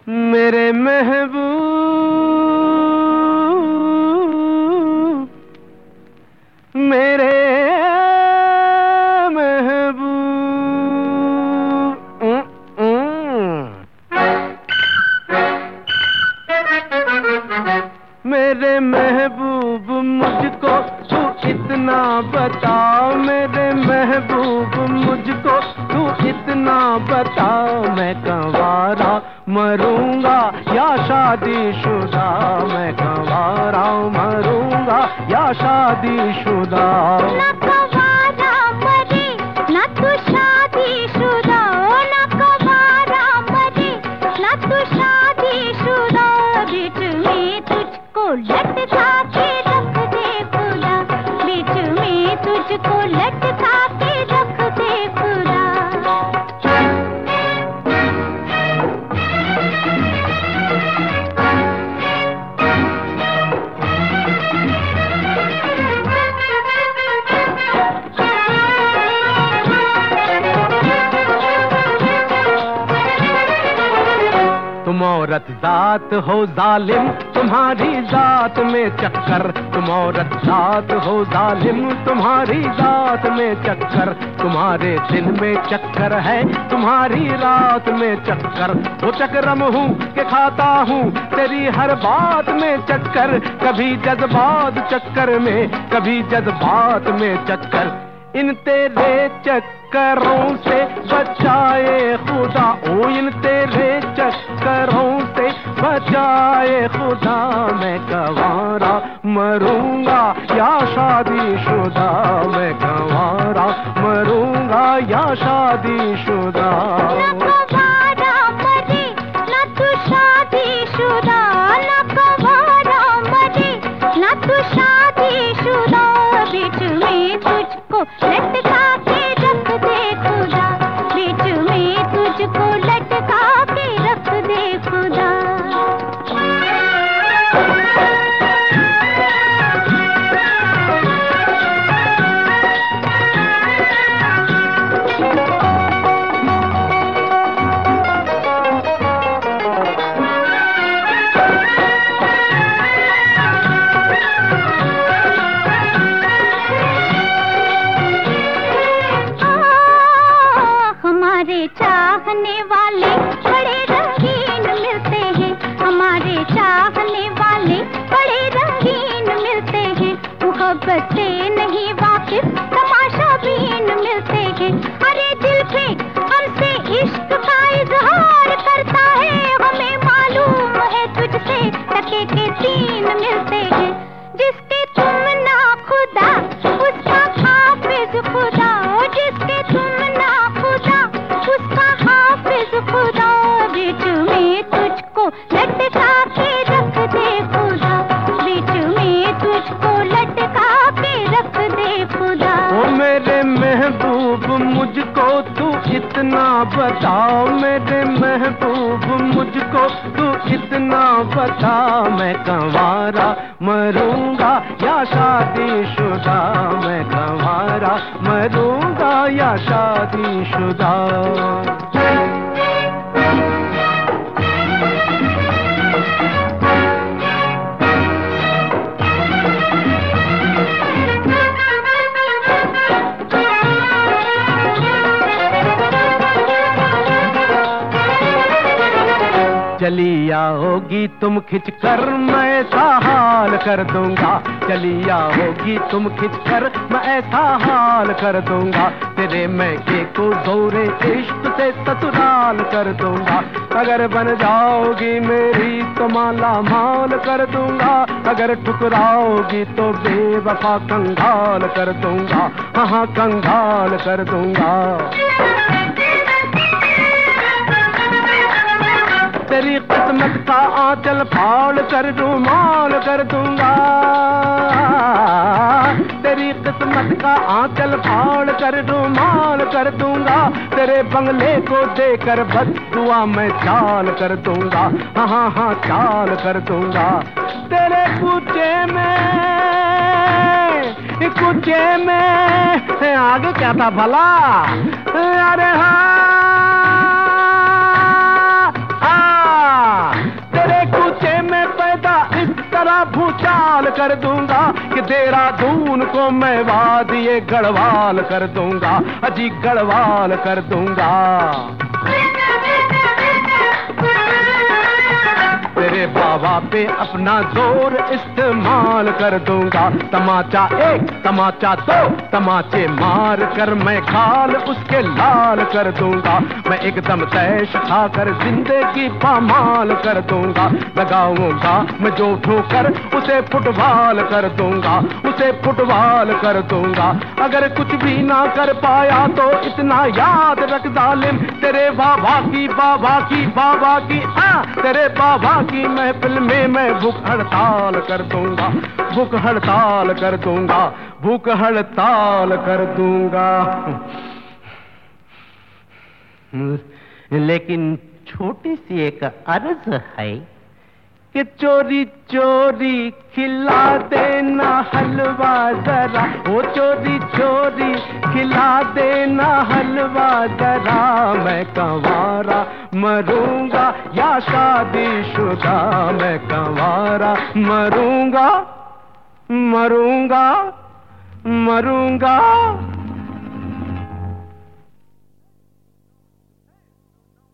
मेरे महबूब, मेरे मेरे महबूब मुझको तू इतना बता, मेरे महबूब मुझको तू इतना बता, मैं कंवारा मरूंगा या शादीशुदा, मैं कंवारा मरूंगा या शादीशुदा। ना कंवारा मरे ना तू शादीशुदा, ना कंवारा मरे ना तू शादीशुदा, बीच में तुझको लटका के रख दे खुदा, बीच में तुझको लटका के रख दे खुदा। तुम औरत जात हो जालिम, तुम्हारी जात में चक्कर, तुम औरत जात हो जालिम, तुम्हारी जात में चक्कर, तुम्हारे दिन में चक्कर है, तुम्हारी रात में चक्कर, वो चक्रम हूँ कि खाता हूँ तेरी हर बात में चक्कर, कभी जज्बात चक्कर में, कभी जज्बात में चक्कर, इन तेरे चक्करों से बचाए खुदा, ओ इन तेरे चक्करों से बचाए खुदा, मैं कंवारा मरूंगा या शादीशुदा, मैं कंवारा मरूंगा या शादीशुदा। ना कंवारा मरे ना तू शादीशुदा, ना कंवारा मरे ना तू शादीशुदा, बीच में तुझको लटका के रख दे खुदा, बीच में तुझको लटका के रख दे खुदा। हमारे चाहने वाले बड़े रंगीन मिलते हैं, हमारे चाहने वाले बड़े रंगीन मिलते हैं, मोहब्बत से नहीं वाकिफ तमाशा बीन मिलते हैं, अरे दिल पे हमसे इश्क का इजहार करता है, हमें मालूम है तुझसे टके के तीन मिलते हैं, जिसके तुम ना खुदा उसका हाफिज खुदा, जिसके तुम ना खुदा उसका हाफिज खुदा, बीच में तुझको लटका के रख दे खुदा, बीच में तुझको लटका के रख दे खुदा। ओ मेरे महबूब मुझको तू इतना बता, मेरे महबूब मुझको तू इतना बता, मैं कंवारा मरूंगा या शादीशुदा, मैं कंवारा मरूंगा या शादीशुदा। चली आओगी तुम खिंचकर मैं ऐसा हाल कर दूंगा, चली आओगी तुम खिंचकर मैं ऐसा हाल कर दूंगा, तेरे मैके को जोरे इश्क से ससुराल कर दूंगा, अगर बन जाओगी मेरी तो माला माल कर दूंगा, अगर ठुकराओगी तो बेवफा कंगाल कर दूंगा, हाँ कंगाल कर दूंगा। तेरी किस्मत का आंचल फाड़ कर रुमाल कर दूंगा, तेरी किस्मत का आंचल फाड़ कर रुमाल कर दूंगा, तेरे बंगले को देकर बस दुआ मैं चाल कर दूंगा, हाँ हाँ चाल कर दूंगा, तेरे कूचे में आगे क्या था भला, अरे हाँ यूं चाल कर दूंगा कि देहरादून को मैं वादिये गढ़वाल कर दूंगा, अजी गढ़वाल कर दूंगा। तेरे बाबा पे अपना जोर इस्तेमाल कर दूंगा, तमाचा एक तमाचा दो तमाचे मार कर मैं खाल उसके लाल कर दूंगा। मैं एकदम तैश खाकर जिंदगी पामाल कर दूंगा, लगाऊंगा मैं जो ठोकर उसे फुटबॉल कर दूंगा, उसे फुटबॉल कर दूंगा। अगर कुछ भी ना कर पाया तो इतना याद रख जालिम, तेरे बाबा की बाबा की बाबा की तेरे बाबा की महफिल में मैं भूख हड़ताल कर दूंगा, भूख हड़ताल कर दूंगा, भूख हड़ताल कर दूंगा। लेकिन छोटी सी एक अर्ज है कि चोरी चोरी खिला देना हलवा जरा, ओ चोरी चोरी खिला देना हलवा जरा। मैं कंवारा मरूंगा या शादीशुदा, मैं कंवारा मरूंगा मरूंगा मरूंगा।